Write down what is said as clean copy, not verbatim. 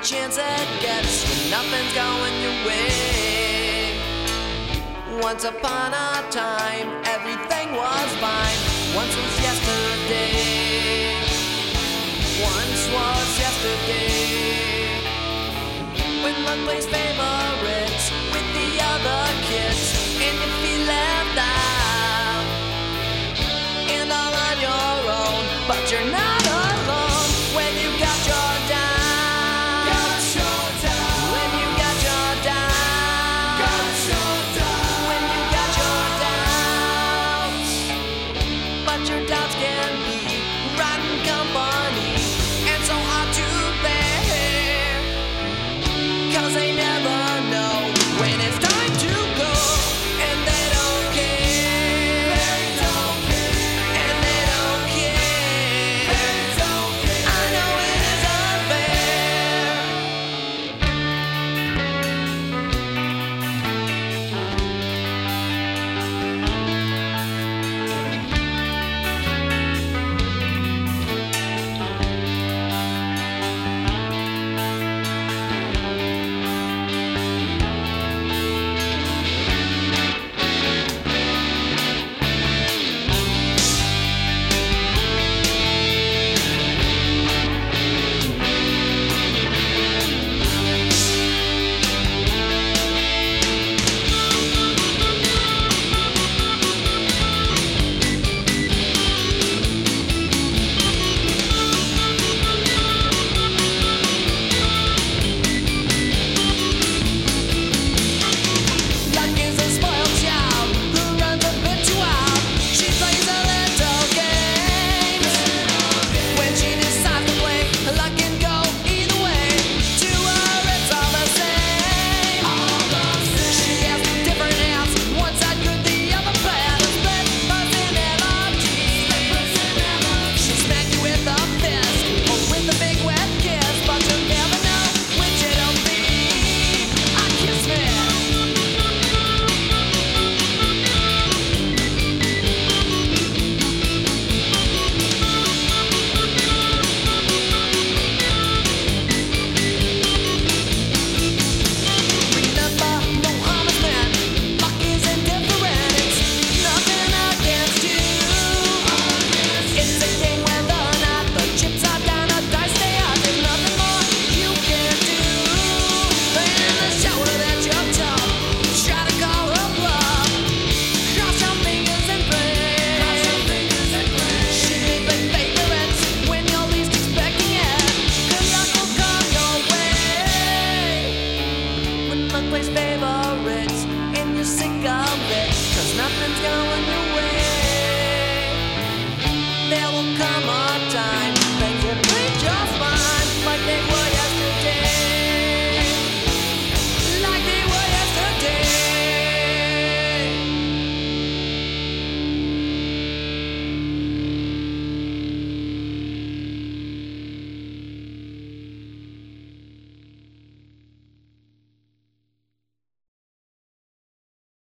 chance it gets when nothing's going your way. Once upon a time, everything was fine. Once was yesterday. Once was yesterday. When love plays favorites with the other kids, and you feel left out and all on your own, but you're not alone when you got your doubts. When you got your doubts. When you got your doubts. But your doubts can be rotten company and so hard to bear, 'cause they never know when it's time to go, and they don't care. And they don't care. I know it is unfair. Luck is a spoiled child who runs a bit too wild. She plays a little game. When she decides to play, luck can go either way. To her, it's all the same. She has different hands. One side good, the other bad. A split personality. She smack you with a fist or with a big wet kiss, but you'll never know which it'll be. I kiss me. Remember, no harm is meant. Luck is indifferent. It's nothing against you. It's a game whether or not the chips are down or dice they are. There's nothing more you can do than the shoulder that you're tough. Try to call her bluff. Cross your fingers and pray. She may play favorites when you're least expecting it. Good luck will come your way. When luck plays favorites and you're sick of it, 'cause nothing's going your way, there will come a